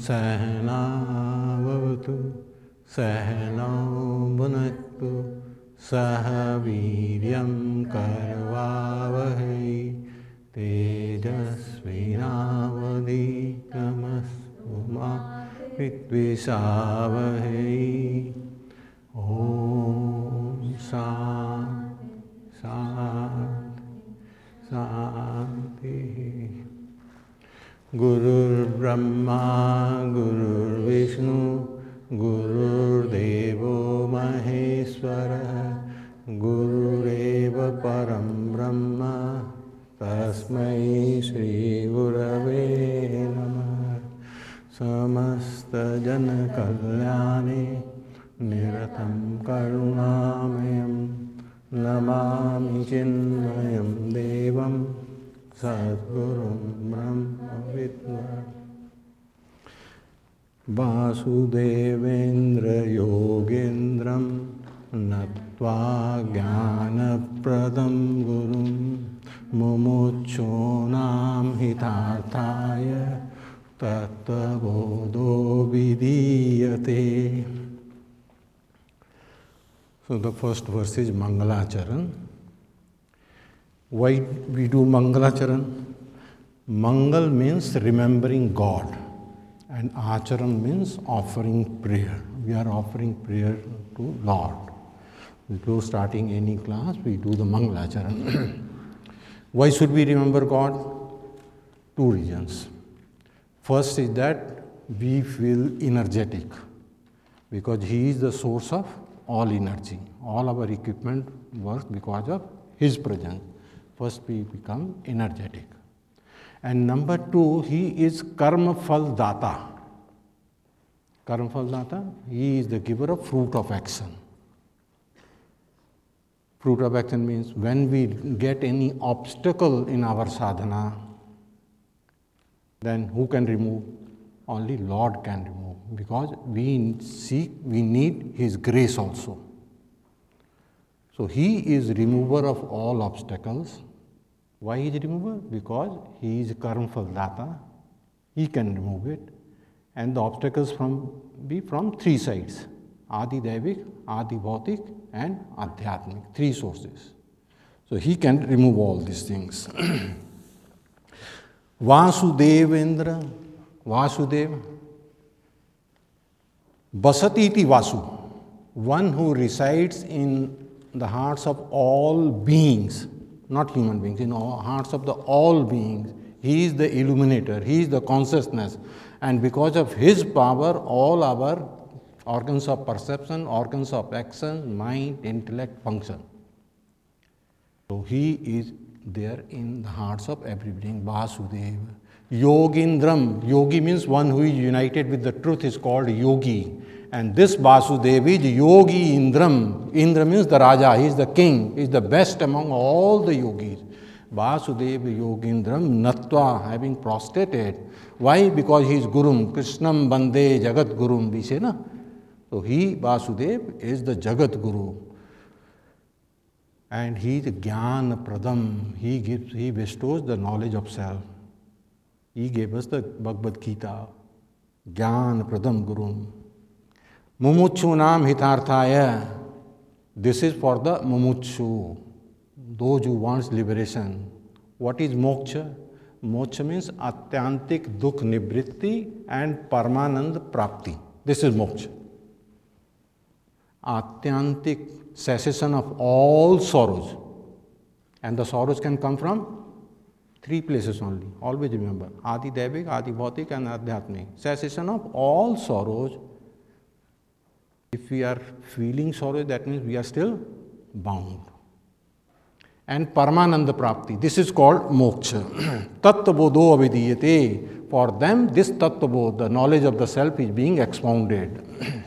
सहनावतु सहनौ भुनक्तु सह वीर्यं करवावहै तेजस्विनावधीतमस्तु मा विद्विषावहै। ॐ शान्ति शान्ति शान्तिः। गुरुर्ब्रह्मा गुरुर्विष्णु गुरुर्देवो महेश्वरः गुरुरेव परं ब्रह्म तस्मै श्रीगुरवे नमः। समस्तजनकल्याणे निरतं करुणामयं नमामि चिन्मयं देवं सद्गुरुं ब्रह्मविद्वान्। वासुदेवेन्द्रयोगेन्द्रं नत्वा ज्ञानप्रदं गुरुं मुमुक्षूणां हितार्थाय तत्त्वबोधो विधीयते। So the first verse is Mangalacharan. Why we do Mangalacharan? Mangal means remembering God and Acharan means offering prayer. We are offering prayer to Lord. Before starting any class, we do the Mangalacharan. Why should we remember God? Two reasons. First is that we feel energetic because He is the source of all energy. All our equipment works because of His presence. First we become energetic. And number two, He is Karma Phal Data. Karma Phal Data, He is the giver of fruit of action. Fruit of action means when we get any obstacle in our sadhana, then who can remove? Only Lord can remove, because we need His grace also. So He is remover of all obstacles. Why He is remover? Because He is Karma Phal Data. He can remove it. And the obstacles be from three sides: Adi Daivik, Adi Bhautik and Adhyatmik, three sources. So He can remove all these things. Vasudevendra, Vasudeva, Basatiti Vasu, one who resides in the hearts of all beings, not human beings, in all hearts of the all beings. He is the illuminator, He is the consciousness, and because of His power, all our organs of perception, organs of action, mind, intellect function. So He is there in the hearts of every being, Vasudeva. Yogindram, yogi means one who is united with the truth, is called yogi. And this Vasudeva is Yogi Indram. Indra means the Raja, he is the king, he is the best among all the yogis. Vasudeva Yogindram Natva, having prostrated. Why? Because he is Gurum, Krishnam Bande Jagat Gurum, we say, na? So he, Vasudeva, is the Jagat Guru. And he is Jnana Pradam. He bestows the knowledge of self. He gave us the Bhagavad Gita, Jnana Pradam Gurum. Mumuchunam Hitarthaya. This is for the Mumuchu, those who want liberation. What is Moksha? Moksha means Atyantik Dukh Nivritti and Paramanand Prapti. This is Moksha. Atyantik cessation of all sorrows. And the sorrows can come from three places only. Always remember. Adi Daivik, Adi Bhautik and Adhyatmik. Cessation of all sorrows. If we are feeling sorrow, that means we are still bound. And Paramananda Prapti. This is called Moksha. Tattva-bodho avidiyate. For them, this Tattva-bodh, the knowledge of the self, is being expounded.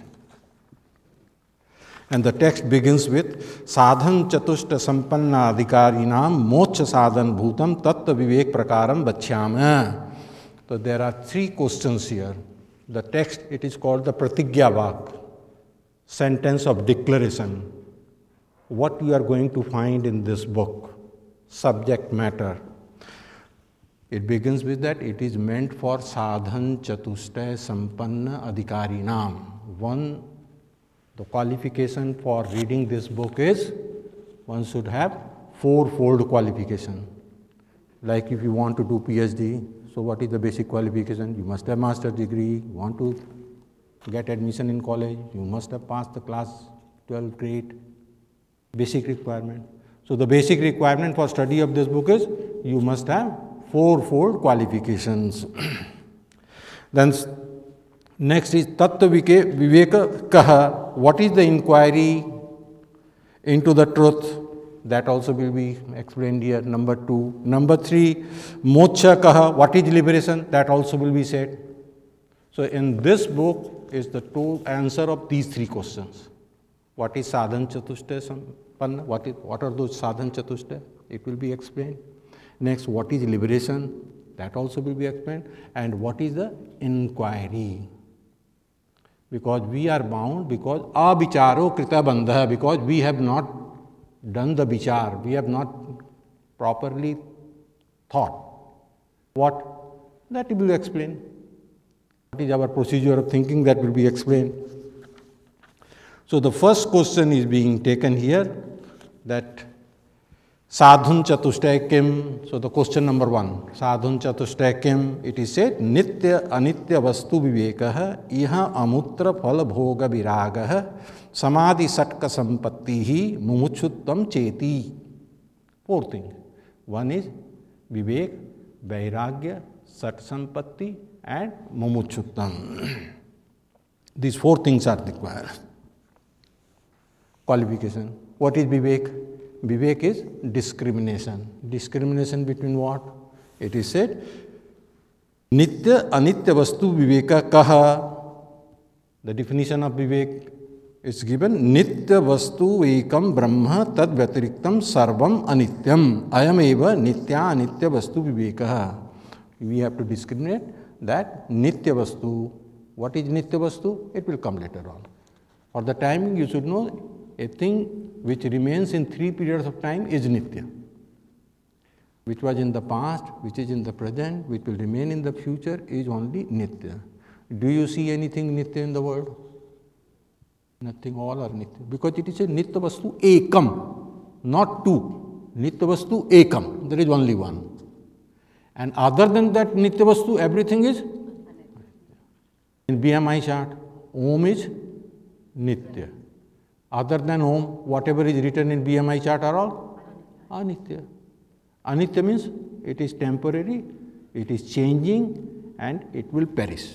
And the text begins with Sadhan Chatushta Sampanna Adhikarinam Moksha Sadhan Bhutam Tattva Vivek Prakaram Bachyama. So there are three questions here. The text, it is called the Pratigya Vak, sentence of declaration. What you are going to find in this book, subject matter. It begins with that it is meant for sadhan chatushtay sampanna adhikarinam. One, the qualification for reading this book is one should have fourfold qualification. Like if you want to do PhD, so what is the basic qualification? You must have master's degree. You want to get admission in college, you must have passed the class 12th grade. Basic requirement. So the basic requirement for study of this book is you must have fourfold qualifications. Then next is Tattva Viveka Kaha. What is the inquiry into the truth? That also will be explained here. Number 2. Number 3, Moksha Kaha. What is liberation? That also will be said. So in this book is the true answer of these 3 questions. What is sadhan chatushtay sampanna? What are those sadhan chatushtay? It will be explained. Next, what is liberation? That also will be explained. And what is the inquiry? Because we are bound, because avicharo krita bandha, because we have not done the vichar, we have not properly thought. What? That will be explained. What is our procedure of thinking? That will be explained. So the first question is being taken here, that sadhun chatushtay kim. So the question number 1, sadhun chatushtay kim. It is said, nitya anitya vastu vivekah iha amutra phala bhoga viragah samadhi satka sampattihi mumuchuttam cheti. 4 things. 1 is vivek, vairagya, sat sampatti and mumuchuttam. These 4 things are required. Qualification. What is vivek? Vivek is discrimination. Discrimination between what? It is said, nitya anitya vastu viveka kaha. The definition of vivek is given, nitya vastu ekam brahma tad vyatiriktam sarvam anityam ayam eva nitya anitya vastu viveka. We have to discriminate that nitya vastu. What is nitya vastu? It will come later on. For the timing, you should know a thing which remains in 3 periods of time is nitya. Which was in the past, which is in the present, which will remain in the future is only nitya. Do you see anything nitya in the world? Nothing, all are nitya. Because it is a nitya vastu ekam, not 2. Nitya vastu ekam, there is only 1. And other than that nitya vastu, everything is in BMI chart. Om is nitya. Other than Om, whatever is written in BMI chart are all anitya. Anitya means it is temporary, it is changing and it will perish.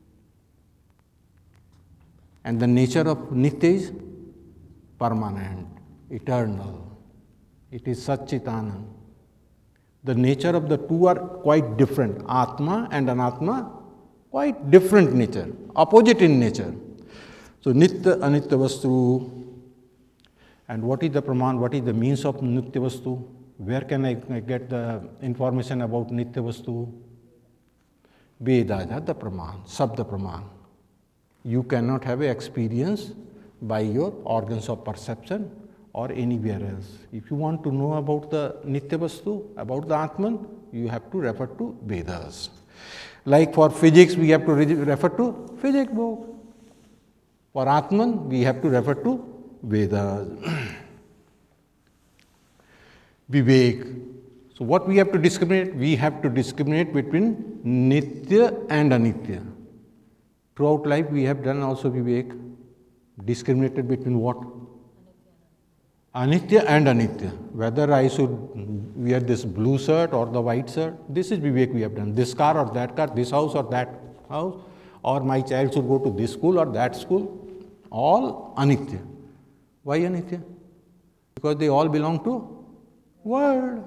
And the nature of nitya is permanent, eternal. It is Satchitanand. The nature of the 2 are quite different. Atma and Anatma, quite different nature, opposite in nature. So nitya anitya vastu. And what is the praman? What is the means of nitya vastu? Where can I get the information about nitya vastu? Vedas are the praman, sabda praman. You cannot have an experience by your organs of perception or anywhere else. If you want to know about the nitya vastu, about the Atman, you have to refer to Vedas. Like for physics, we have to refer to physics book. For Atman, we have to refer to Vedas. Vivek. So what we have to discriminate? We have to discriminate between nitya and anitya. Throughout life, we have done also Vivek. Discriminated between what? Anitya and anitya. Whether I should wear this blue shirt or the white shirt, this is Vivek we have done. This car or that car, this house or that house, or my child should go to this school or that school. All anitya. Why anitya? Because they all belong to world.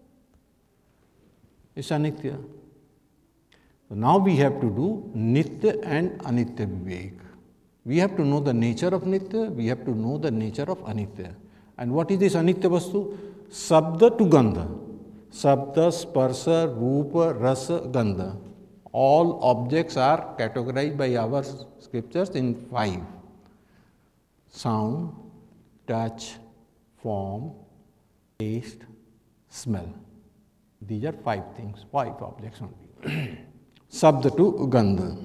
It's anitya. So now we have to do nitya and anitya vivek. We have to know the nature of nitya, we have to know the nature of anitya. And what is this anitya vastu? Sabda to gandha. Sabda, sparsha, rupa, rasa, gandha. All objects are categorized by our scriptures in 5. Sound, touch, form, taste, smell. These are 5 things, 5 objects only. Sabda to Gandha.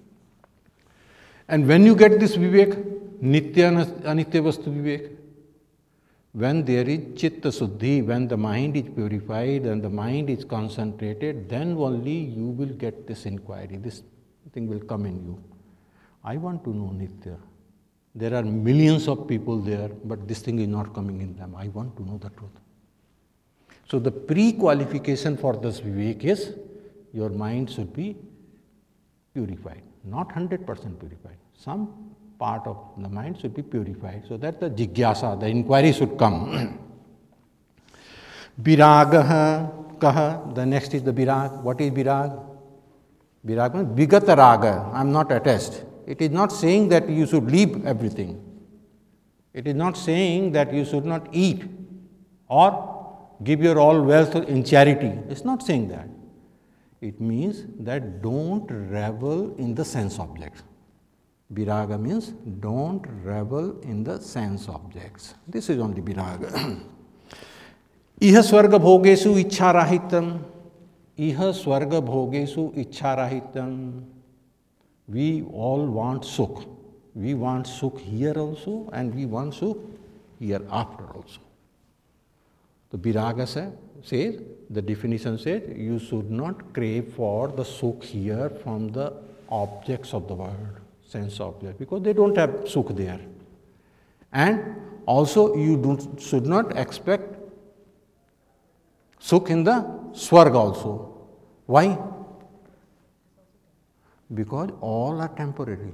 And when you get this Vivek, Nitya Anitya Vastu Vivek, when there is Chitta Suddhi, when the mind is purified and the mind is concentrated, then only you will get this inquiry, this thing will come in you. I want to know Nitya. There are millions of people there, but this thing is not coming in them. I want to know the truth. So the pre-qualification for this Vivek is, your mind should be purified, not 100% purified. Some part of the mind should be purified so that the jigyasa, the inquiry should come. Viragaha kaha, the next is the virag. What is virag? Virag means vigata raga, I am not attached. It is not saying that you should leave everything. It is not saying that you should not eat or give your all wealth in charity. It's not saying that. It means that don't revel in the sense objects. Viraga means don't revel in the sense objects. This is only viraga. Iha swarga bhogesu ichharahitam. Iha swarga bhogesu ichharahitam. We all want sukh. We want sukh here also and we want sukh hereafter also. The viraga says, the definition says, you should not crave for the sukh here from the objects of the world, sense objects, because they don't have sukh there. And also you should not expect sukh in the swarga also. Why? Because all are temporary.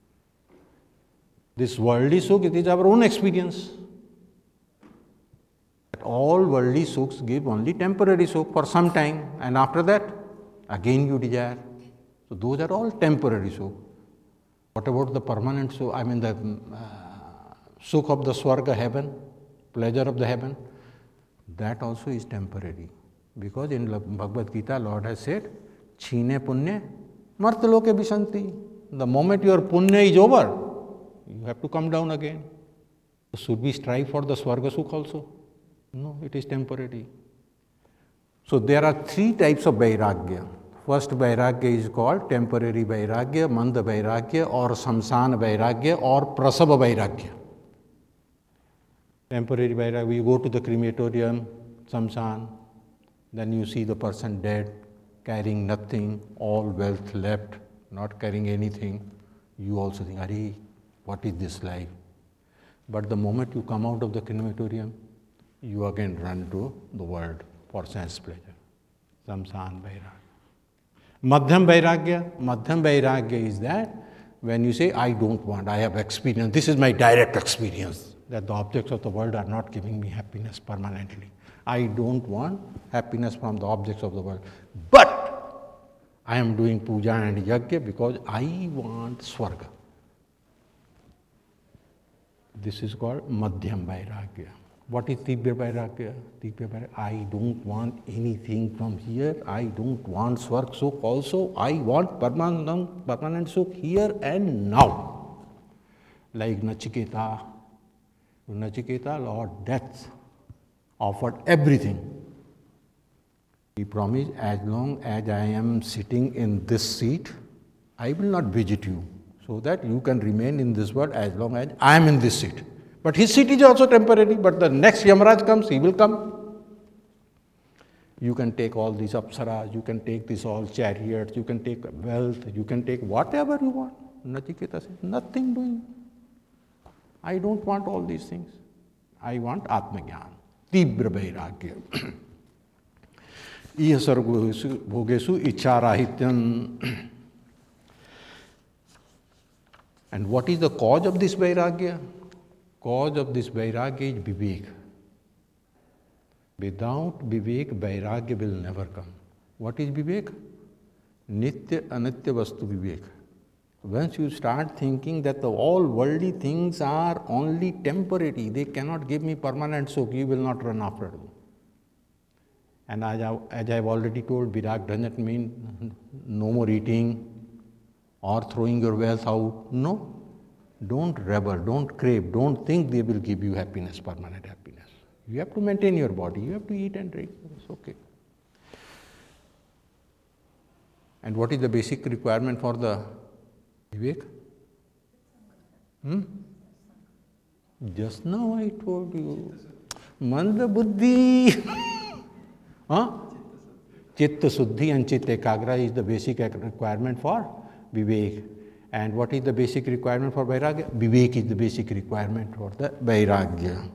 This worldly sukh, it is our own experience. All worldly sukhs give only temporary sukh for some time, and after that, again you desire. So those are all temporary sukh. What about the permanent sukh? I mean the sukh of the swarga heaven, pleasure of the heaven, that also is temporary. Because in Bhagavad Gita, Lord has said, Chhine punya martaloke vishanti. The moment your punya is over, you have to come down again. Should we strive for the swarga sukh also? No, it is temporary. So there are 3 types of vairagya. First vairagya is called temporary vairagya, manda vairagya, or samsana vairagya, or prasava vairagya. Temporary vairagya, you go to the crematorium, samsan, then you see the person dead, carrying nothing, all wealth left, not carrying anything. You also think, Ari, what is this life? But the moment you come out of the crematorium, you again run to the world for sense pleasure. Samsan vairagya. Madhyam vairagya is that when you say, I don't want, I have experience, this is my direct experience, that the objects of the world are not giving me happiness permanently. I don't want happiness from the objects of the world. But I am doing puja and yajna because I want swarga. This is called madhyam vairagya. What is Tibya Vairagya? Tibya Vairagya, I don't want anything from here. I don't want Swarg Sukh also. I want permanent Sukh here and now. Like Nachiketa. Nachiketa, Lord Death, offered everything. He promised, as long as I am sitting in this seat, I will not visit you, so that you can remain in this world as long as I am in this seat. But his seat is also temporary, but the next Yamaraj comes, he will come. You can take all these apsaras, you can take these all chariots, you can take wealth, you can take whatever you want. Nachiketa says, nothing doing. I don't want all these things. I want Atmagyan, Tibra Vairagya. Iha sarga bhogesu icharahityam. And what is the cause of this Vairagya? Cause of this Vairagya is Vivek. Without Vivek, Vairagya will never come. What is Vivek? Nitya Anitya Vastu Vivek. Once you start thinking that the all worldly things are only temporary, they cannot give me permanent sukh, you will not run after them. And as I have already told, Virag doesn't mean no more eating or throwing your wealth out. No. Don't revel, don't crave, don't think they will give you happiness, permanent happiness. You have to maintain your body, you have to eat and drink, it's okay. And what is the basic requirement for the Vivek? Just now I told you. Manda buddhi. Chitta suddhi and chitta ekagra is the basic requirement for Vivek. And what is the basic requirement for Vairagya? Vivek is the basic requirement for the Vairagya.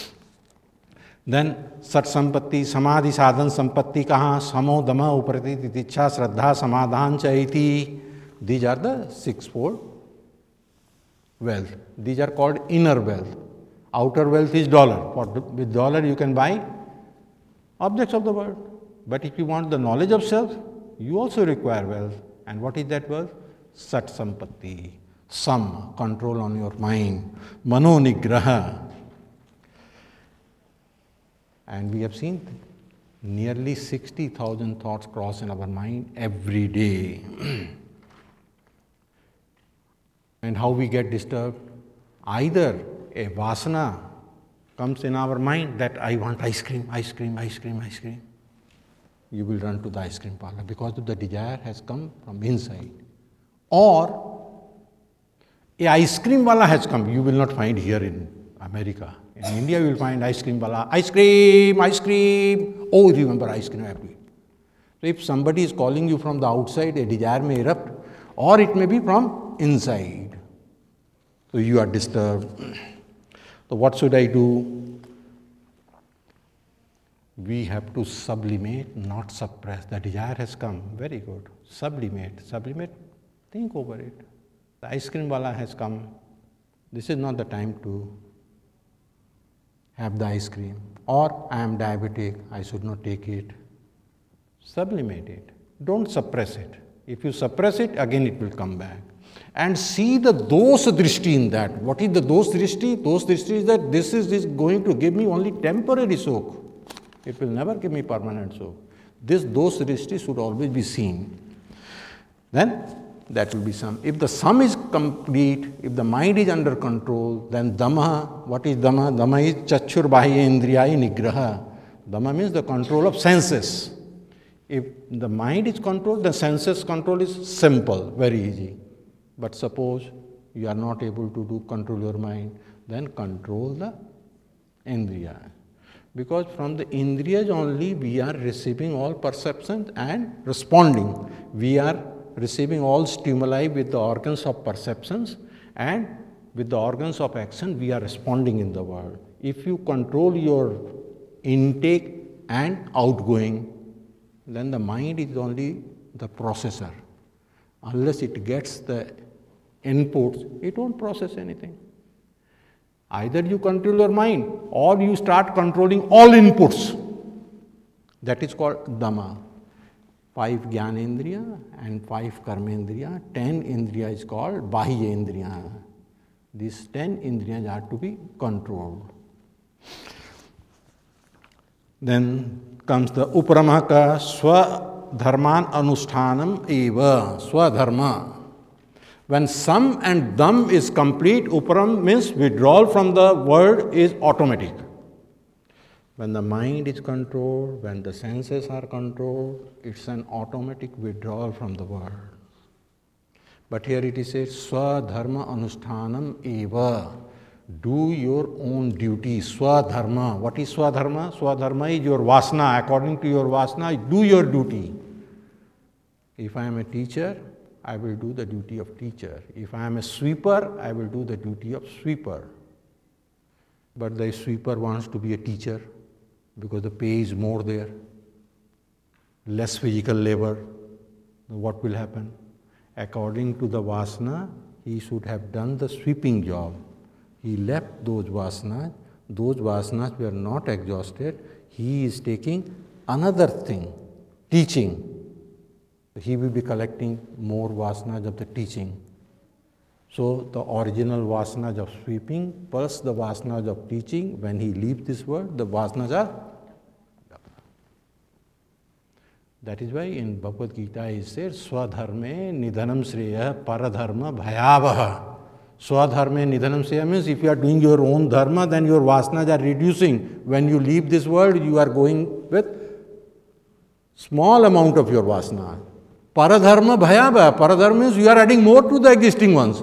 Then Sat Sampatti, Samadhi Sadhan Sampatti kaha, Samo Dama Uprati Titicha Shraddha Samadhan Chaiti. These are the sixfold wealth. These are called inner wealth. Outer wealth is dollar. With dollar you can buy objects of the world. But if you want the knowledge of self, you also require wealth. And what is that wealth? Sat Sampatti, some control on your mind, Mano Nigraha. And we have seen nearly 60,000 thoughts cross in our mind every day. And how we get disturbed? Either a vasana comes in our mind that I want ice cream, ice cream, ice cream, ice cream. You will run to the ice cream parlor because the desire has come from inside. Or a ice cream wala has come. You will not find here in America. In India you will find ice cream wala, ice cream, ice cream. Oh, remember ice cream, I have to eat. So if somebody is calling you from the outside, a desire may erupt, or it may be from inside. So you are disturbed. So what should I do? We have to sublimate, not suppress. The desire has come, very good. Sublimate, sublimate, think over it. The ice cream wala has come. This is not the time to have the ice cream. Or I am diabetic, I should not take it. Sublimate it. Don't suppress it. If you suppress it, again it will come back. And see the dosa drishti in that. What is the dosa drishti? Dosa drishti is that this is going to give me only temporary sukh. It will never give me permanent sukh. This dosa drishti should always be seen. Then that will be sum. If the sum is complete, if the mind is under control, then dhamma, what is dhamma? Dhamma is chachur bahya indriyai nigraha. Dhamma means the control of senses. If the mind is controlled, the senses control is simple, very easy. But suppose you are not able to control your mind, then control the indriya. Because from the indriyas only we are receiving all perceptions and responding. We are receiving all stimuli with the organs of perceptions, and with the organs of action we are responding in the world. If you control your intake and outgoing, then the mind is only the processor. Unless it gets the inputs, it won't process anything. Either you control your mind or you start controlling all inputs. That is called dhamma. 5 Jnanendriya and 5 Karmendriya, 10 Indriya is called Bahya Indriya. These 10 Indriyas are to be controlled. Then comes the Uparamaka Swadharman Anushtanam Eva, Swadharma. When sum and dham is complete, uparam means withdrawal from the world is automatic. When the mind is controlled, when the senses are controlled, it's an automatic withdrawal from the world. But here it is said, Swadharma Anushtanam Eva. Do your own duty, Swadharma. What is Swadharma? Swadharma is your vasana. According to your vasana, do your duty. If I am a teacher, I will do the duty of teacher. If I am a sweeper, I will do the duty of sweeper. But the sweeper wants to be a teacher because the pay is more there, less physical labor. What will happen? According to the vasana, he should have done the sweeping job. He left those vasanas were not exhausted. He is taking another thing, teaching. He will be collecting more vasanas of the teaching. So the original vasanas of sweeping plus the vasanas of teaching, when he leaves this world, the vasanas are. That is why in Bhagavad Gita it says, Swadharme nidhanam sreya paradharma bhayavaha. Swadharme nidhanam sreya means if you are doing your own dharma, then your vasanas are reducing. When you leave this world, you are going with small amount of your vasana. Paradharma bhayabha. Paradharma means you are adding more to the existing ones.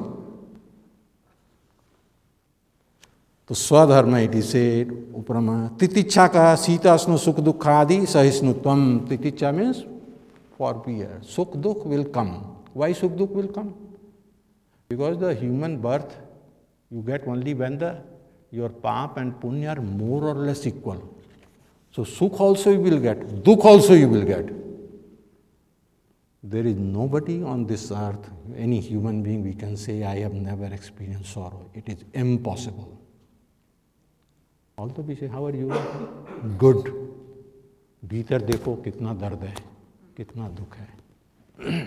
तो स्वधर्म it is said उपरमा तितिच्छा का शीतोष्ण सुख दुखादि सहिष्णुत्वम. तितिच्छा means forbear. Sukh dukh will come. Why sukh dukh will come? Because the human birth you get only when your pap and punya are more or less equal. So sukh also you will get, dukh also you will get. There is nobody on this earth, any human being we can say, I have never experienced sorrow. It is impossible. Although we say, how are you? Good. भीतर देखो कितना दर्द है, कितना दुख है.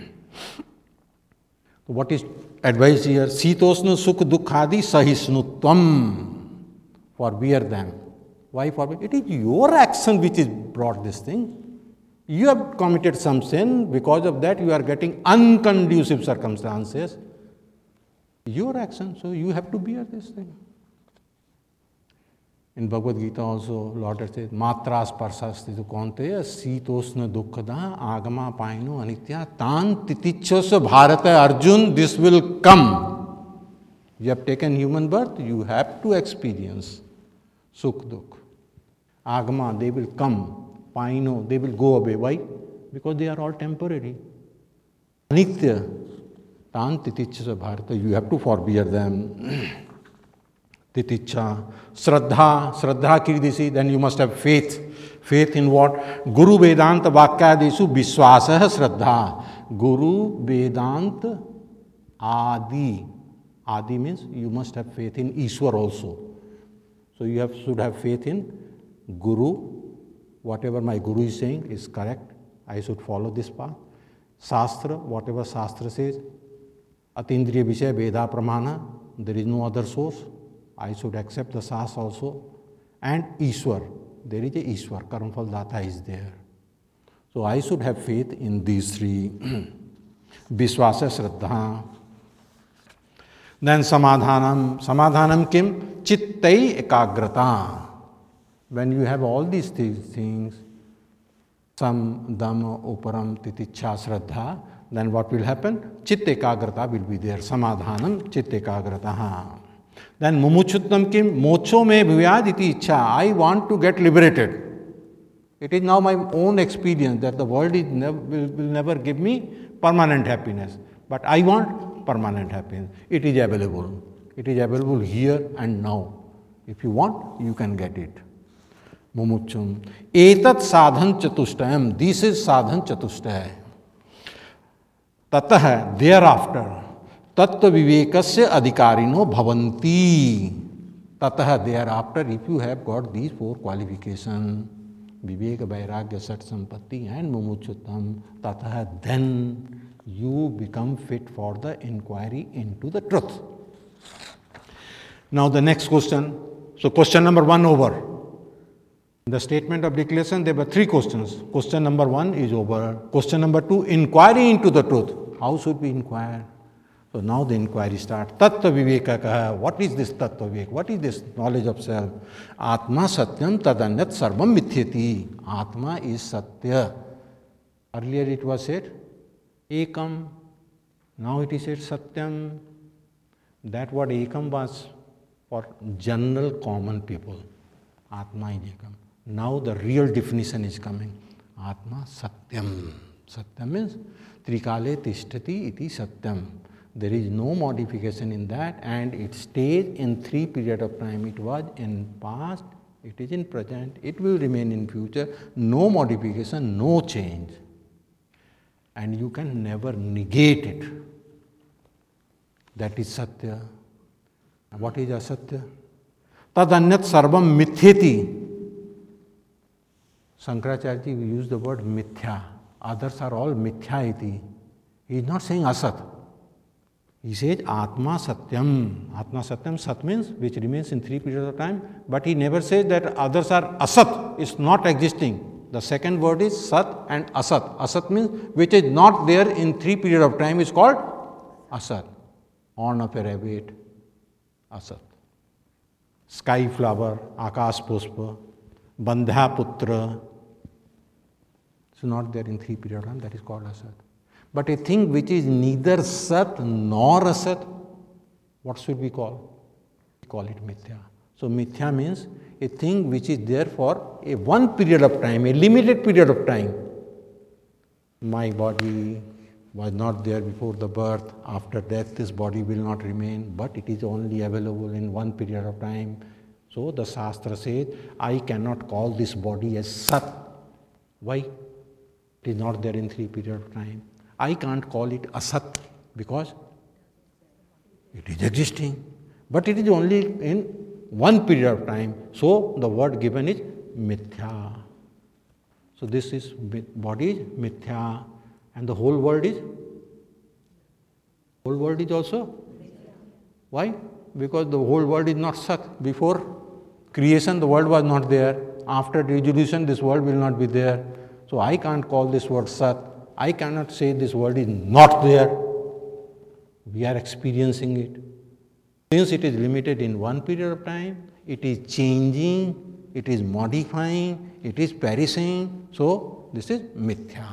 So what is advised here? Sitosna sukh dukhadi sahisnutvam. Forbear them. Why forbear? It is your action which is brought this thing. You have committed some sin. Because of that, you are getting unconducive circumstances. Your action. So you have to bear this thing. In Bhagavad Gita also, Lord says, Matra sparsasti tu kaunteya sitosna dukkada agama paino anitya tan titichasa bharata Arjun, this will come. You have taken human birth, you have to experience sukh dukh. Agama, they will come. Paino, they will go away. Why? Because they are all temporary. Anitya, tan titichasa bharata, you have to forbear them. Titicha, Shraddha Kiridisi, then you must have faith. Faith in what? Guru Vedanta Vakyadeshu Vishwasaha Shraddha. Guru Vedanta Adi. Adi means you must have faith in Ishwar also. So you should have faith in Guru. Whatever my Guru is saying is correct. I should follow this path. Shastra, whatever Shastra says. Atindriya Vishaya Veda Pramana. There is no other source. I should accept the Sas also. And Ishwar. There is a Ishwar. Karmafal Data is there. So I should have faith in these three. Vishwasa Shraddha. Then Samadhanam. Samadhanam kim? Chittai Ekagrata. When you have all these things, Sam, Dhamma, Uparam, Titicha, Shraddha, then what will happen? Chitta Ekagrata will be there. Samadhanam, Chitta Ekagrata. Then mumuchuttam kim mocho me bhuyad iti ichha. I want to get liberated. It is now my own experience that the world will never give me permanent happiness. But I want permanent happiness. It is available. It is available here and now. If you want, you can get it. Mumuchum. Etat sadhan chatushtayam. This is sadhan chatushtaya. Tatah, thereafter. Tattva vivekasya adhikarino bhavanti. Tatah, thereafter, if you have got these four qualifications, viveka, vairagya, sat sampatti and mumuchutam, tatah, then you become fit for the inquiry into the truth. Now the next question. So question number 1 over. In the statement of declaration, there were 3 questions. Question number 1 is over. Question number 2, inquiry into the truth. How should we inquire? So now the inquiry starts. Tattva viveka kaha. What is this tattva viveka? What is this knowledge of self? Atma satyam tadanyat sarvam mithyati. Atma is satya. Earlier it was said ekam. Now it is said satyam. That word ekam was for general common people. Atma is ekam. Now the real definition is coming. Atma satyam. Satyam means trikale tishtati iti satyam. There is no modification in that, and it stays in 3 periods of time. It was in past, it is in present, it will remain in future. No modification, no change. And you can never negate it. That is Satya. What is Asatya? Tadanyat sarvam mithyati. Shankaracharya ji use the word mithya. Others are all mithya iti. He is not saying asat. He says Atma Satyam. Atma Satyam, Sat means which remains in 3 periods of time, but he never says that others are Asat, it's not existing. The second word is Sat and Asat. Asat means which is not there in 3 periods of time is called Asat. Horn of a rabbit, Asat. Sky flower, Akash Pushpa, Bandha Putra. It's not there in 3 periods of time, that is called Asat. But a thing which is neither Sat nor Asat, what should we call? We call it Mithya. So Mithya means a thing which is there for a one period of time, a limited period of time. My body was not there before the birth. After death, this body will not remain, but it is only available in one period of time. So the Shastra says, I cannot call this body as Sat. Why? It is not there in 3 periods of time. I can't call it Asat because it is existing, but it is only in one period of time. So the word given is Mithya. So this is body is Mithya, and the whole world is also. Why? Because the whole world is not Sat. Before creation, the world was not there. After dissolution, this world will not be there. So I can't call this word Sat. I cannot say this world is not there. We are experiencing it. Since it is limited in one period of time, it is changing, it is modifying, it is perishing. So this is Mithya.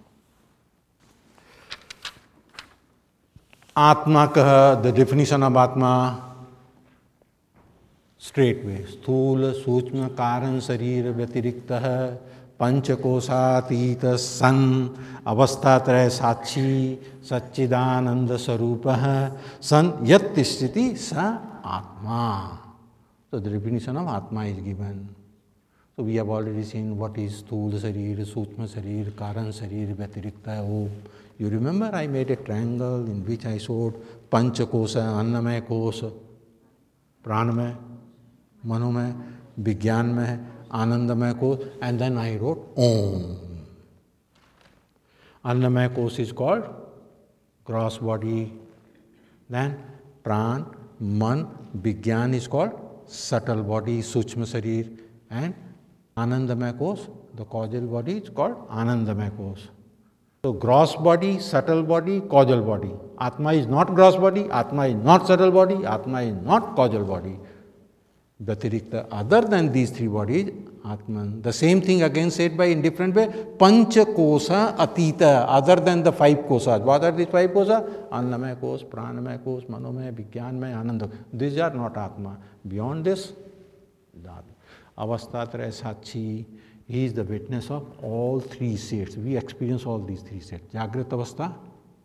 Atma kaha, the definition of Atma, straightway. Sthula, Suchma, Karan, Sarira, Vyatirikta, Panchakosaatita, San, Avasthatraya Sachi, Satchidananda Sarupa, San, Yat Tishtiti, Sa Atma. So the definition of Atma is given. So we have already seen what is Sthula Sarira, Suchma Sarira, Karan Sarira, Vyatirikta, Om. You remember I made a triangle in which I showed Panchakosa, Annamaya Kosa, Pranamaya, Manomaya, Vigyanmaya, Anandamaya Kosa, and then I wrote Om. Annamaya Kosa is called gross body. Then Pran, Man, Vigyan is called subtle body, Suchma Sarir, and Anandamaya Kosa, the causal body, is called Anandamaya Kosa. So gross body, subtle body, causal body. Atma is not gross body, Atma is not subtle body, Atma is not causal body. Vyatirikta, other than these 3 bodies, Atman. The same thing again said by in different way. Pancha kosa atita, other than the 5 kosas. What are these 5 kosas? Annamaya kos, pranamaya kos, manomaya, vigyanmaya, ananda. These are not Atma. Beyond this, Avasthatraya Sachi. He is the witness of all 3 states. We experience all these 3 states. Jagrat Avastha,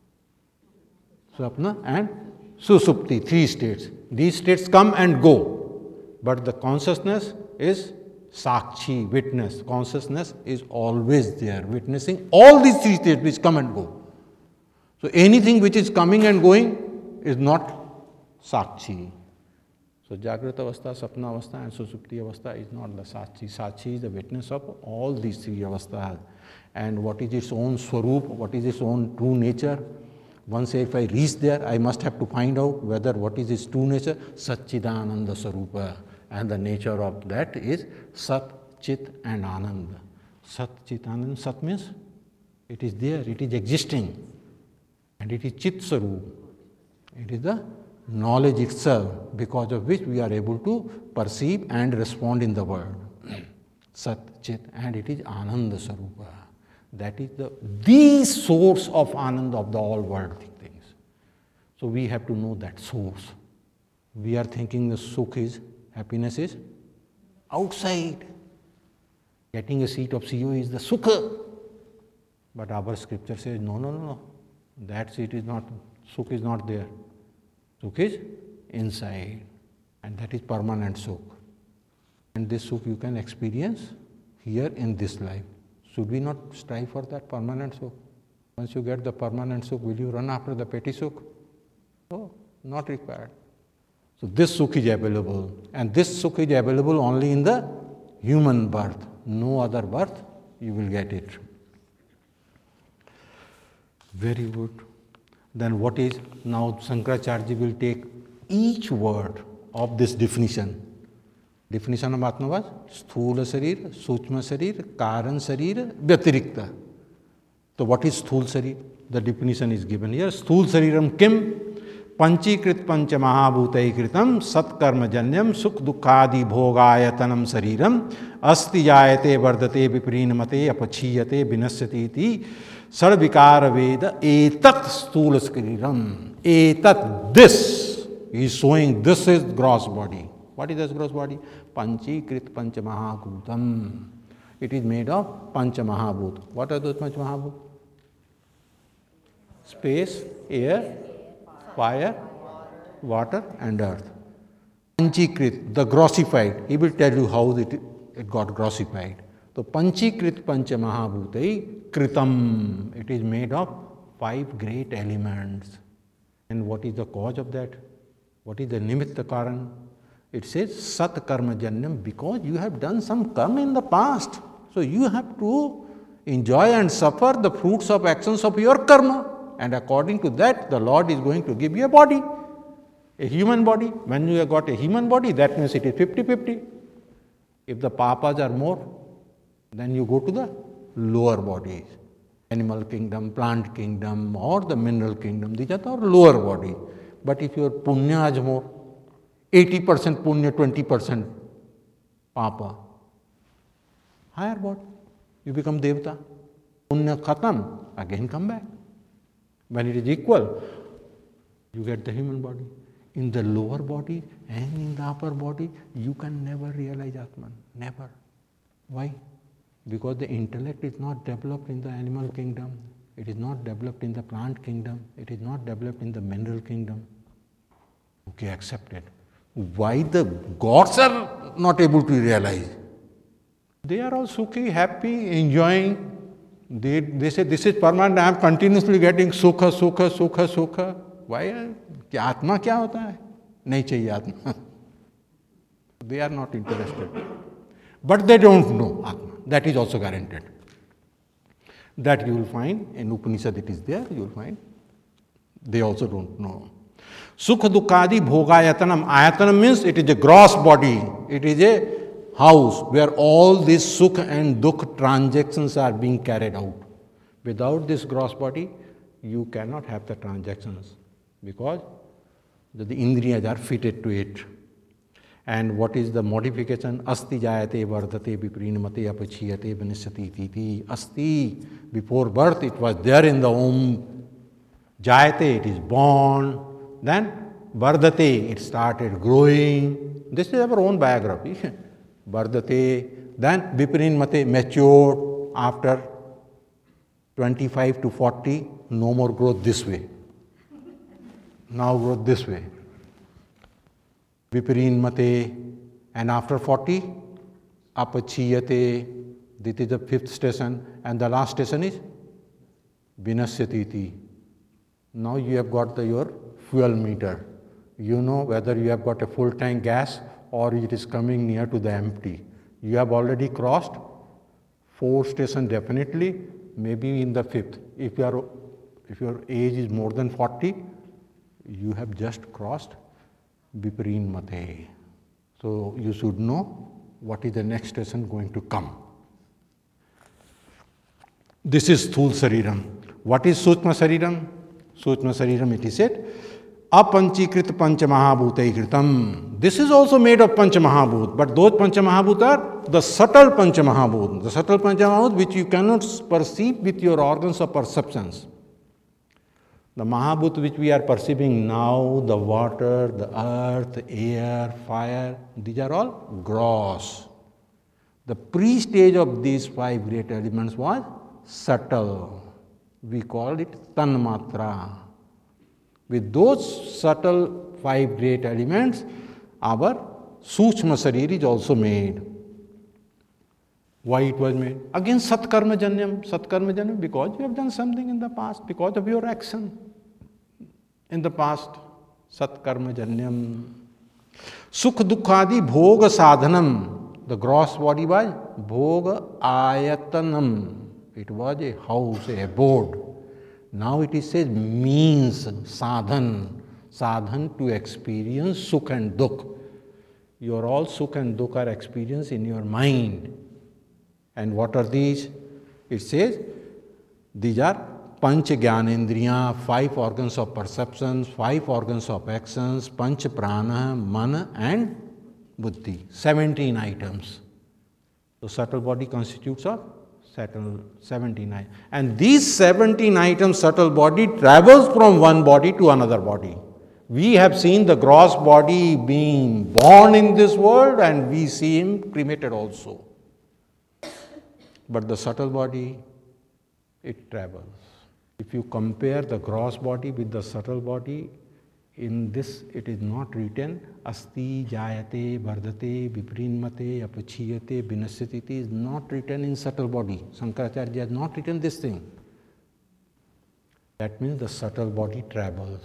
Swapna and Susupti, 3 states. These states come and go. But the consciousness is Sakshi, witness. Consciousness is always there, witnessing all these 3 states which come and go. So anything which is coming and going is not Sakshi. So Jagrata Avastha, Sapna Avastha and Susupti Avastha is not the Sachi. Sachi is the witness of all these 3 avasthas. And what is its own swarup, what is its own true nature? Once if I reach there, I must have to find out whether what is its true nature, Satchidananda Sarupa. And the nature of that is Sat, Chit and Anand. Sat, Chit, Anand. Sat means it is there, it is existing. And it is Chit Sarup. It is the knowledge itself, because of which we are able to perceive and respond in the world. Sat, Chit, and it is Ananda Sarupa. That is the source of Ananda of the all world things. So we have to know that source. We are thinking the Sukh is, happiness is outside. Getting a seat of CEO is the Sukha. But our scripture says, no. That seat is not, Sukh is not there. Sukh is inside, and that is permanent Sukh. And this Sukh you can experience here in this life. Should we not strive for that permanent Sukh? Once you get the permanent Sukh, will you run after the petty Sukh? No, not required. So this Sukh is available, and this Sukh is available only in the human birth. No other birth you will get it. Very good. Then what is, now Shankaracharya will take each word of this definition. Definition of Atma was Sthula Sarir, Suchma Sarir, Karan Sarir, Vyatirikta. So what is Sthul Sarir? The definition is given here. Sthul Sariram Kim? Panchikrit Pancha Mahabhutai Kritam Satkarma Janyam Sukh Dukkadi Bhogayatanam Sariram Asti Jayate Vardate Viprinamate Apachiyate Vinasyati Sarvikara Veda etat sthula skriram. Etat, this. He is showing this is gross body. What is this gross body? Panchikrit Panchamahabhutam. It is made of Panchamahabhut. What are those Panchamahabhut? Space, air, fire, water and earth. Panchikrit, the grossified. He will tell you how it got grossified. So Panchikrit Panchamahabhutai Kritam. It is made of 5 great elements. And what is the cause of that? What is the Nimitta Karan? It says Sat Karma Janyam, because you have done some karma in the past. So you have to enjoy and suffer the fruits of actions of your karma. And according to that, the Lord is going to give you a body, a human body. When you have got a human body, that means it is 50-50. If the papas are more, then you go to the lower bodies. Animal kingdom, plant kingdom, or the mineral kingdom. These are the lower bodies. But if your punya is more, 80% punya, 20% papa, higher body, you become devata. Punya khatam, again come back. When it is equal, you get the human body. In the lower body and in the upper body, you can never realize Atman. Never. Why? Because the intellect is not developed in the animal kingdom. It is not developed in the plant kingdom. It is not developed in the mineral kingdom. Okay, accepted. Why the gods are not able to realize? They are all sukhi, happy, enjoying. They say, this is permanent, I am continuously getting sukha, sukha, sukha, sukha. Why? क्या आत्मा क्या होता है? नहीं चाहिए आत्मा. They are not interested. But they don't know Atma. That is also guaranteed. That you will find in Upanishad, it is there, you will find. They also don't know. Sukha dukkadi bhogayatanam. Ayatanam means it is a gross body. It is a house where all these sukha and dukh transactions are being carried out. Without this gross body, you cannot have the transactions because the indriyas are fitted to it. And what is the modification? Asti jayate vardhate viprinamate apachiyate vanisyati titi. Asti, before birth it was there in the womb. Jayate, it is born. Then vardhate, it started growing. This is our own biography. Vardhate, then viprinamate, matured. After 25 to 40, no more growth this way. Now growth this way. Viparinmate, and after 40, apachiyate, this is the 5th station, and the last station is vinasyatiti. Now you have got your fuel meter. You know whether you have got a full tank gas or it is coming near to the empty. You have already crossed 4 stations definitely, maybe in the 5th. If your age is more than 40, you have just crossed Viparinmate. So you should know what is the next station going to come. This is Sthul Sariram. What is Sukshma Sariram? Sukshma Sariram, it is said, Apanchikrit Panchamahabhutai Kritam. This is also made of Panchamahabhut, but those Panchamahabhut are the subtle Panchamahabhut. The subtle Panchamahabhut which you cannot perceive with your organs of perceptions. The Mahabhut which we are perceiving now, the water, the earth, air, fire, these are all gross. The pre-stage of these 5 great elements was subtle. We called it Tanmatra. With those subtle 5 great elements, our Sukshma Sarir is also made. Why it was made? Again, Satkarma Janyam. Satkarma Janyam, because you have done something in the past, because of your action in the past. Satkarma Janyam. Sukh Dukkhadi Bhoga Sadhanam. The gross body was Bhoga Ayatanam. It was a house, a abode. Now it is says means, sadhan. Sadhan to experience sukh and dukh. Your all sukh and dukh are experienced in your mind. And what are these? It says these are Panch Jnanendriya, 5 organs of perceptions, 5 organs of actions, Panch Prana, Mana and Buddhi. 17 items. The subtle body constitutes of 79. And these 17 items subtle body travels from one body to another body. We have seen the gross body being born in this world and we see him cremated also. But the subtle body, it travels. If you compare the gross body with the subtle body, in this it is not written asti jayate vardate viprinmate apachiyate vinasyati. It is not written in subtle body. Shankaracharya has not written this thing. That means the subtle body travels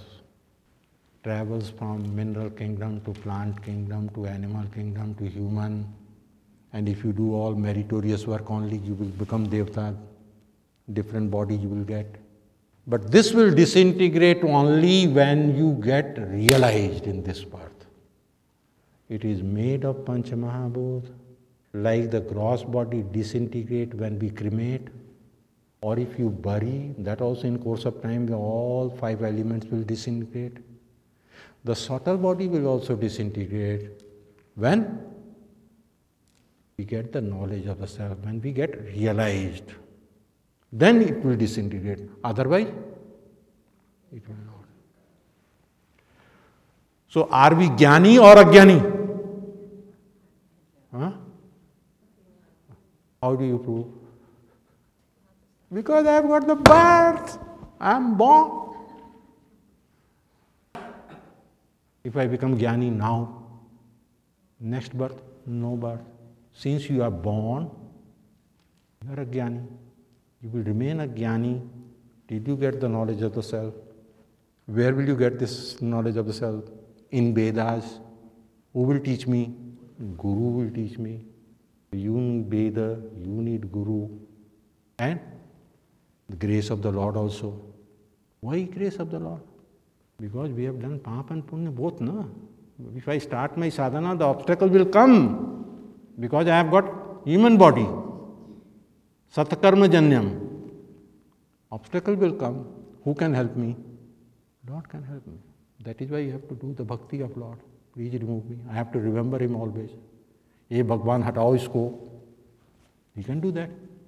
from mineral kingdom to plant kingdom to animal kingdom to human. And if you do all meritorious work only, you will become Devta. Different body you will get. But this will disintegrate only when you get realized in this birth. It is made of Panchamahabhut. Like the gross body disintegrate when we cremate, or if you bury, that also in course of time all 5 elements will disintegrate. The subtle body will also disintegrate when we get the knowledge of the self, when we get realized. Then it will disintegrate. Otherwise, it will not. So, are we jnani or ajnani? Huh? How do you prove? Because I have got the birth. I am born. If I become jnani now, next birth, no birth. Since you are born, you are a jnani. You will remain a jnani till you get the knowledge of the self. Where will you get this knowledge of the self? In Vedas. Who will teach me? Guru will teach me. You need Veda, you need Guru. And the grace of the Lord also. Why grace of the Lord? Because we have done Papa and Punya both, no? If I start my sadhana, the obstacle will come. Because I have got human body. Satkarma janyam. Obstacle will come. Who can help me? Lord can help me. That is why you have to do the bhakti of Lord. Please remove me. I have to remember him always. Ye Bhagwan hatao isko. He can do that.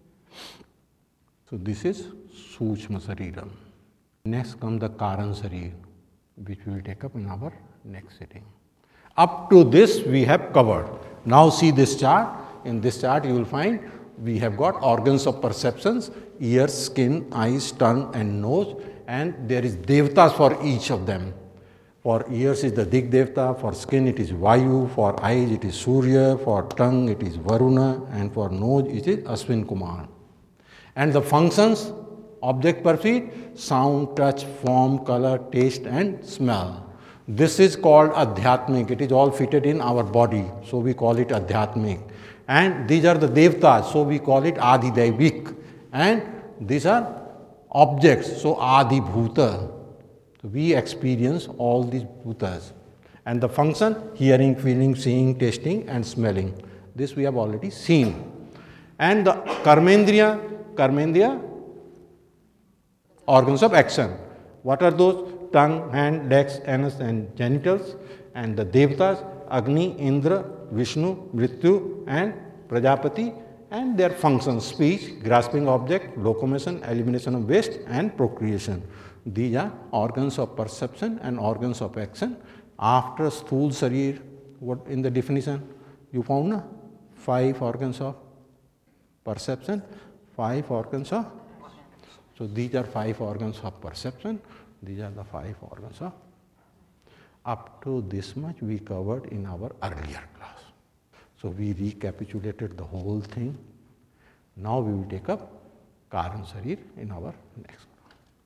So this is Suchma Sariram. Next comes the Karan Sarir, which we will take up in our next sitting. Up to this we have covered. Now see this chart. In this chart you will find we have got organs of perceptions, ears, skin, eyes, tongue and nose, and there is devtas for each of them. For ears is the Dig Devta, for skin it is Vayu, for eyes it is Surya, for tongue it is Varuna, and for nose it is Aswin Kumar. And the functions, object perceived, sound, touch, form, color, taste and smell. This is called Adhyatmik. It is all fitted in our body, so we call it Adhyatmik. And these are the Devtas, so we call it Adhidaivik. And these are objects, so Adhibhuta. So we experience all these bhutas. And the function, hearing, feeling, seeing, tasting and smelling. This we have already seen. And the Karmendriya, organs of action. What are those? Tongue, hand, legs, anus and genitals. And the Devtas, Agni, Indra, Vishnu, Mrityu and Prajapati, and their functions: speech, grasping object, locomotion, elimination of waste and procreation. These are organs of perception and organs of action. After Sthul Sarir, what in the definition you found? Na? 5 organs of perception, 5 organs of. So these are 5 organs of perception. These are the 5 organs of. Up to this much we covered in our earlier class. So we recapitulated the whole thing. Now we will take up Karan Sarir in our next class.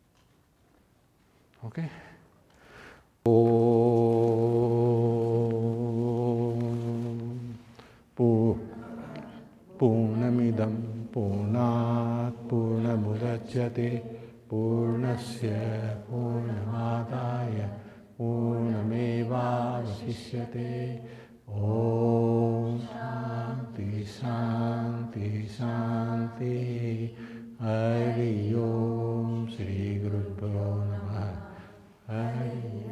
Okay? Om Purnamidam Purnat Purnamudachyate Purnasya Purnamadaya Purnameva Vasishyate. Om Shanti Shanti Shanti. Hari Om Shri Guru Bhyo Namah. Hari